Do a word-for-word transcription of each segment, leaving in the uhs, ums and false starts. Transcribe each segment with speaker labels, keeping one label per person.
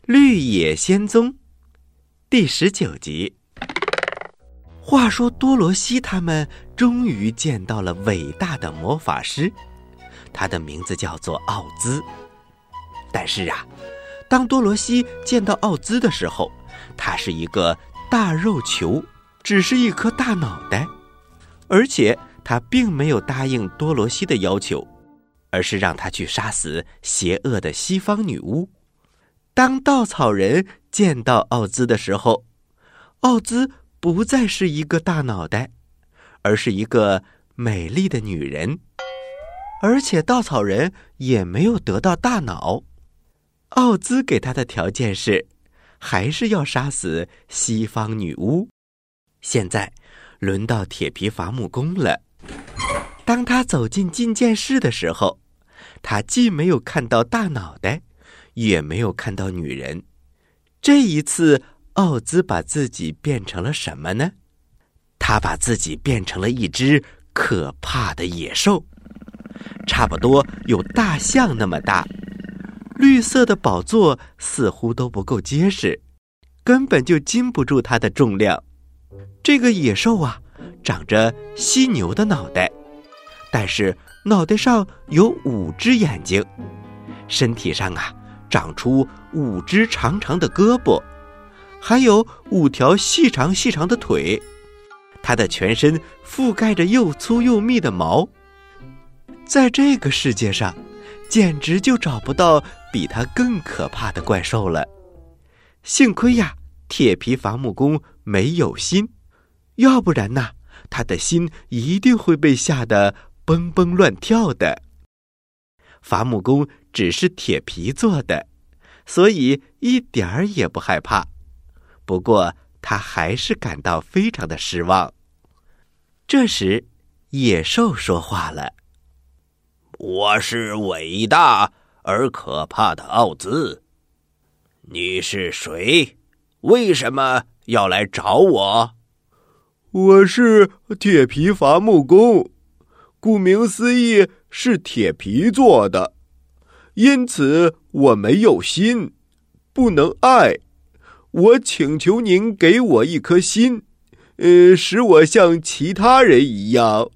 Speaker 1: 绿野仙踪第十九集。话说多罗西他们终于见到了伟大的魔法师，他的名字叫做奥兹。但是啊，当多罗西见到奥兹的时候，他是一个大肉球，只是一颗大脑袋，而且他并没有答应多罗西的要求，而是让他去杀死邪恶的西方女巫。当稻草人见到奥兹的时候，奥兹不再是一个大脑袋，而是一个美丽的女人，而且稻草人也没有得到大脑。奥兹给他的条件是，还是要杀死西方女巫。现在轮到铁皮伐木工了。当他走进觐见室的时候，他既没有看到大脑袋，也没有看到女人。这一次奥兹把自己变成了什么呢？他把自己变成了一只可怕的野兽，差不多有大象那么大。绿色的宝座似乎都不够结实，根本就禁不住它的重量。这个野兽啊，长着犀牛的脑袋，但是脑袋上有五只眼睛，身体上啊长出五只长长的胳膊，还有五条细长细长的腿。它的全身覆盖着又粗又密的毛，在这个世界上简直就找不到比它更可怕的怪兽了。幸亏呀，铁皮伐木工没有心，要不然呐，他的心一定会被吓得蹦蹦乱跳的。伐木工只是铁皮做的，所以一点儿也不害怕。不过他还是感到非常的失望。这时野兽说话了：
Speaker 2: 我是伟大而可怕的奥兹。你是谁？为什么要来找我？
Speaker 3: 我是铁皮伐木工，顾名思义是铁皮做的，因此我没有心，不能爱。我请求您给我一颗心，呃，使我像其他人一样。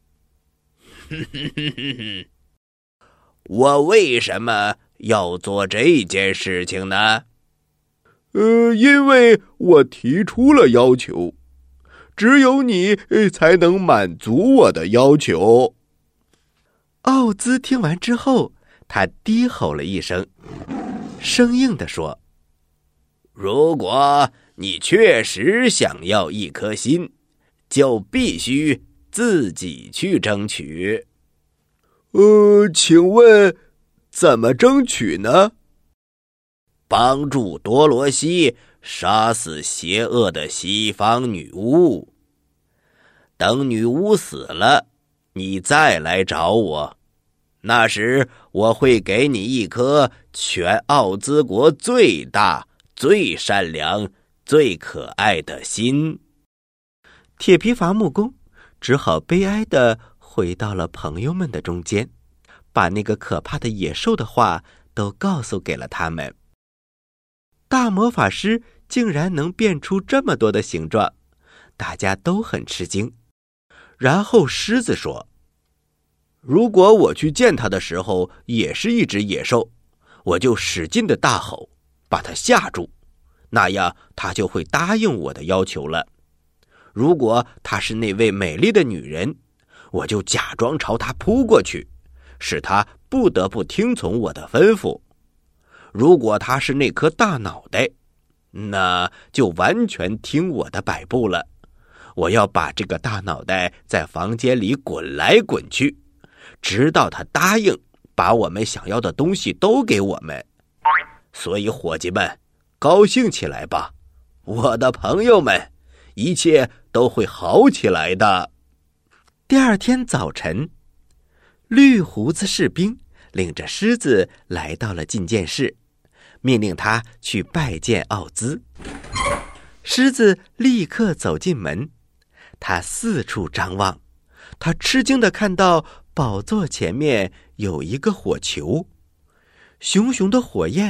Speaker 2: 我为什么要做这件事情呢？
Speaker 3: 呃，因为我提出了要求，只有你才能满足我的要求。
Speaker 1: 奥兹听完之后，他低吼了一声，生硬地说：
Speaker 2: 如果你确实想要一颗心，就必须自己去争取。
Speaker 3: 呃，请问怎么争取呢？
Speaker 2: 帮助多罗西杀死邪恶的西方女巫。等女巫死了，你再来找我，那时我会给你一颗全奥兹国最大、最善良、最可爱的心。
Speaker 1: 铁皮伐木工只好悲哀地回到了朋友们的中间，把那个可怕的野兽的话都告诉给了他们。大魔法师竟然能变出这么多的形状，大家都很吃惊。然后狮子说：
Speaker 3: 如果我去见他的时候也是一只野兽，我就使劲的大吼，把他吓住，那样他就会答应我的要求了。如果她是那位美丽的女人，我就假装朝她扑过去，使她不得不听从我的吩咐。如果她是那颗大脑袋，那就完全听我的摆布了。我要把这个大脑袋在房间里滚来滚去，直到他答应把我们想要的东西都给我们。所以伙计们，高兴起来吧，我的朋友们，一切都会好起来的。
Speaker 1: 第二天早晨，绿胡子士兵领着狮子来到了觐见室，命令他去拜见奥兹。狮子立刻走进门，他四处张望，他吃惊地看到宝座前面有一个火球，熊熊的火焰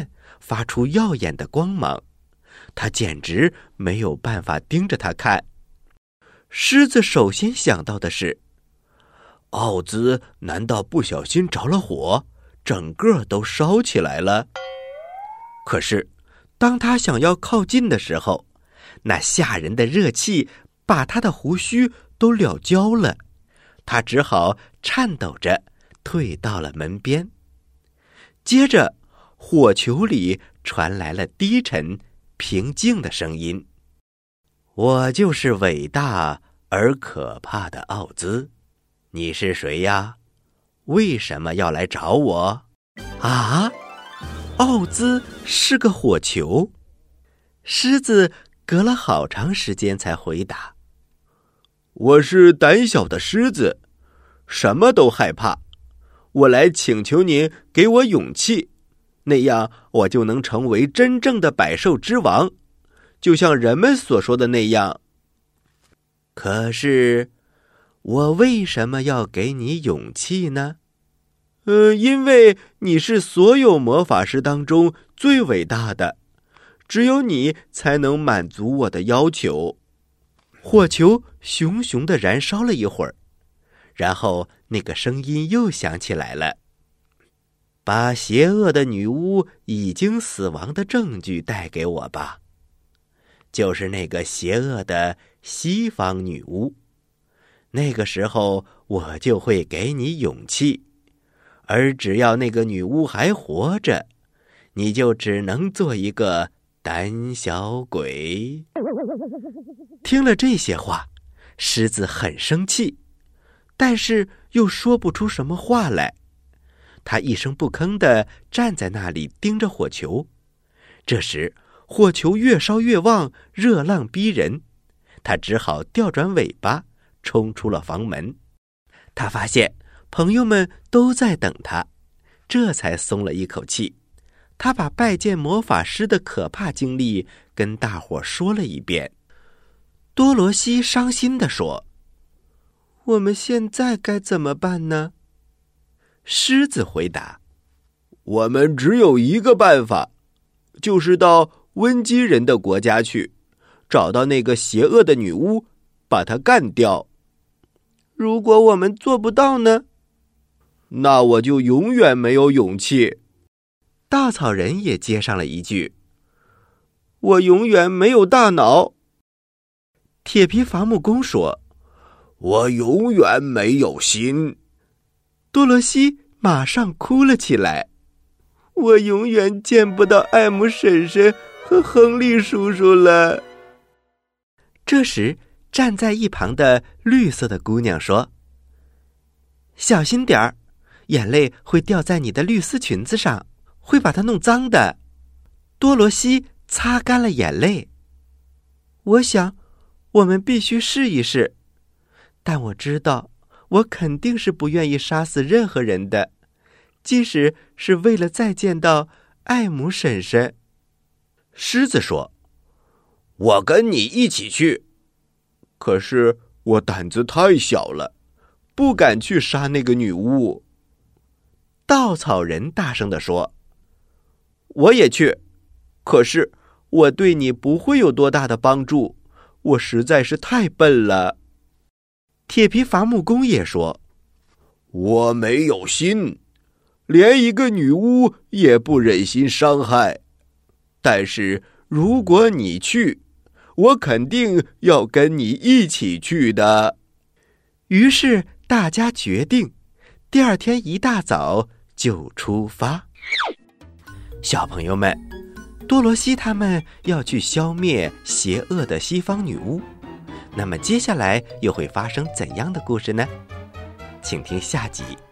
Speaker 1: 发出耀眼的光芒，他简直没有办法盯着它看。狮子首先想到的是，
Speaker 3: 奥兹难道不小心着了火，整个都烧起来了？
Speaker 1: 可是当他想要靠近的时候，那吓人的热气把他的胡须都燎焦了，他只好颤抖着退到了门边。接着火球里传来了低沉平静的声音：我就是伟大而可怕的奥兹，你是谁呀？为什么要来找我？啊，奥兹是个火球。狮子隔了好长时间才回答：
Speaker 3: 我是胆小的狮子，什么都害怕。我来请求您给我勇气，那样我就能成为真正的百兽之王，就像人们所说的那样。
Speaker 1: 可是，我为什么要给你勇气呢？
Speaker 3: 呃，因为你是所有魔法师当中最伟大的，只有你才能满足我的要求。
Speaker 1: 火球熊熊地燃烧了一会儿，然后那个声音又响起来了：把邪恶的女巫已经死亡的证据带给我吧，就是那个邪恶的西方女巫。那个时候我就会给你勇气，而只要那个女巫还活着，你就只能做一个胆小鬼。听了这些话，狮子很生气，但是又说不出什么话来。他一声不吭地站在那里盯着火球。这时火球越烧越旺，热浪逼人，他只好调转尾巴冲出了房门。他发现朋友们都在等他，这才松了一口气。他把拜见魔法师的可怕经历跟大伙说了一遍。多罗西伤心地说：我们现在该怎么办呢？狮子回答：
Speaker 3: 我们只有一个办法，就是到温基人的国家去，找到那个邪恶的女巫，把她干掉。
Speaker 1: 如果我们做不到呢？
Speaker 3: 那我就永远没有勇气。
Speaker 1: 稻草人也接上了一句：
Speaker 3: 我永远没有大脑。
Speaker 1: 铁皮伐木工说：
Speaker 2: 我永远没有心。
Speaker 1: 多罗西马上哭了起来：我永远见不到艾姆婶婶和亨利叔叔了。这时站在一旁的绿色的姑娘说：小心点儿，眼泪会掉在你的绿丝裙子上，会把它弄脏的。多罗西擦干了眼泪：我想我们必须试一试，但我知道我肯定是不愿意杀死任何人的，即使是为了再见到艾姆婶婶。
Speaker 3: 狮子说：
Speaker 2: 我跟你一起去。
Speaker 3: 可是我胆子太小了，不敢去杀那个女巫。
Speaker 1: 稻草人大声地说：
Speaker 3: 我也去，可是我对你不会有多大的帮助，我实在是太笨了。
Speaker 1: 铁皮伐木工也说：
Speaker 2: 我没有心，
Speaker 3: 连一个女巫也不忍心伤害。但是如果你去，我肯定要跟你一起去的。
Speaker 1: 于是大家决定，第二天一大早就出发。小朋友们，多罗西他们要去消灭邪恶的西方女巫，那么接下来又会发生怎样的故事呢？请听下集。